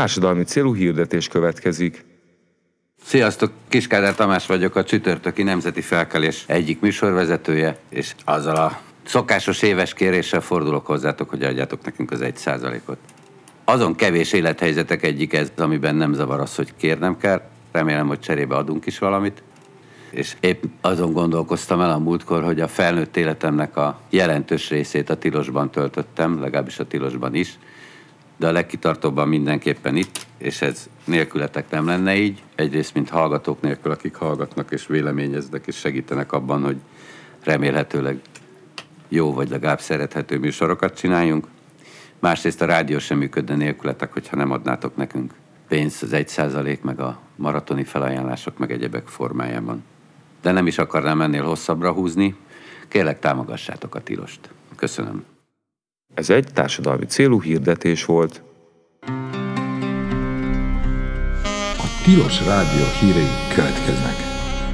társadalmi célú hirdetés következik. Sziasztok, Kiskádár Tamás vagyok, a Csütörtöki Nemzeti Felkelés egyik műsorvezetője, és azzal a szokásos éves kéréssel fordulok hozzátok, hogy adjátok nekünk az 1%-ot. Azon kevés élethelyzetek egyik ez, amiben nem zavar az, hogy kérnem kell. Remélem, hogy cserébe adunk is valamit. És épp azon gondolkoztam el a múltkor, hogy a felnőtt életemnek a jelentős részét a tilosban töltöttem, legalábbis a tilosban is, de a legkitartóbban mindenképpen itt, és ez nélkületek nem lenne így. Egyrészt, mint hallgatók nélkül, akik hallgatnak és véleményeznek, és segítenek abban, hogy remélhetőleg jó vagy legalább szerethető műsorokat csináljunk. Másrészt a rádió sem működne nélkületek, hogyha nem adnátok nekünk pénzt az 1%, meg a maratoni felajánlások, meg egyebek formájában. De nem is akarnám ennél hosszabbra húzni. Kérlek, támogassátok a tilost. Köszönöm. Ez egy társadalmi célú hirdetés volt. A Tilos Rádió hírei következnek.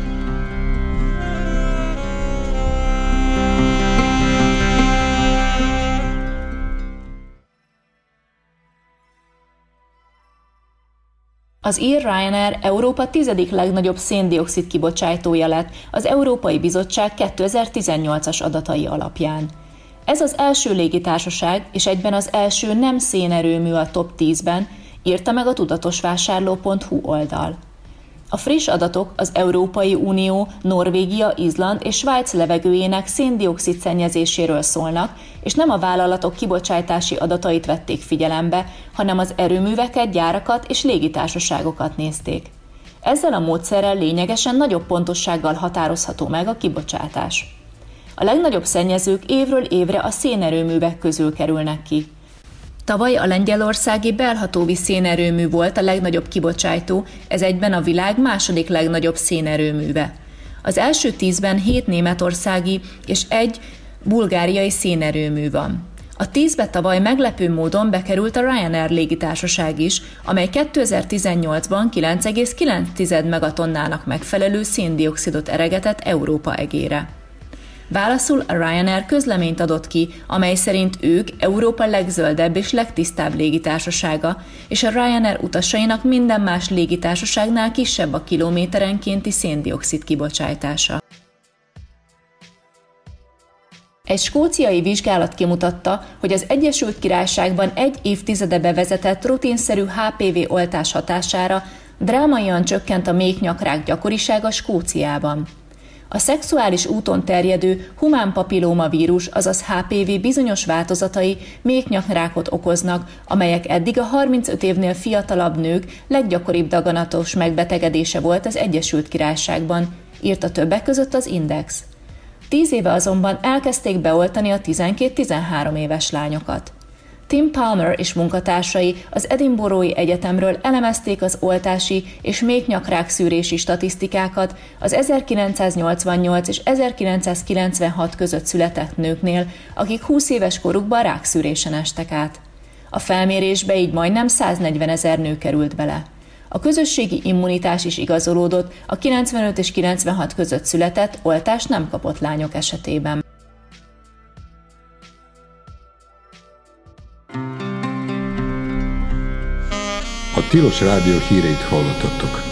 Az ír Ryanair Európa 10. legnagyobb szén-dioxid kibocsátója lett az Európai Bizottság 2018-as adatai alapján. Ez az első légitársaság és egyben az első nem szénerőmű a top 10-ben, írta meg a tudatosvásárló.hu oldal. A friss adatok az Európai Unió, Norvégia, Izland és Svájc levegőjének szén-dioxid szennyezéséről szólnak, és nem a vállalatok kibocsátási adatait vették figyelembe, hanem az erőműveket, gyárakat és légitársaságokat nézték. Ezzel a módszerrel lényegesen nagyobb pontossággal határozható meg a kibocsátás. A legnagyobb szennyezők évről évre a szénerőművek közül kerülnek ki. Tavaly a lengyelországi Belhatóvi szénerőmű volt a legnagyobb kibocsátó, ez egyben a világ második legnagyobb szénerőműve. Az első 10-ben 7 németországi és 1 bulgáriai szénerőmű van. A 10-be tavaly meglepő módon bekerült a Ryanair légitársaság is, amely 2018-ban 9,9 megatonnának megfelelő széndioxidot eregetett Európa egére. Válaszul a Ryanair közleményt adott ki, amely szerint ők Európa legzöldebb és legtisztább légitársasága, és a Ryanair utasainak minden más légitársaságnál kisebb a kilométerenkénti széndioxid kibocsátása. Egy skóciai vizsgálat kimutatta, hogy az Egyesült Királyságban egy évtizede bevezetett rutinszerű HPV oltás hatására drámaian csökkent a méhnyakrák gyakorisága Skóciában. A szexuális úton terjedő humán papillómavírus, azaz HPV bizonyos változatai méhnyakrákot okoznak, amelyek eddig a 35 évnél fiatalabb nők leggyakoribb daganatos megbetegedése volt az Egyesült Királyságban, írta többek között az Index. 10 éve azonban elkezdték beoltani a 12-13 éves lányokat. Tim Palmer és munkatársai az Edinburghi Egyetemről elemezték az oltási és méhnyakrák szűrési statisztikákat az 1988 és 1996 között született nőknél, akik 20 éves korukban rákszűrésen estek át. A felmérésbe így majdnem 140 000 nő került bele. A közösségi immunitás is igazolódott a 95 és 96 között született, oltást nem kapott lányok esetében. A Tilos Rádió híreit hallottatok.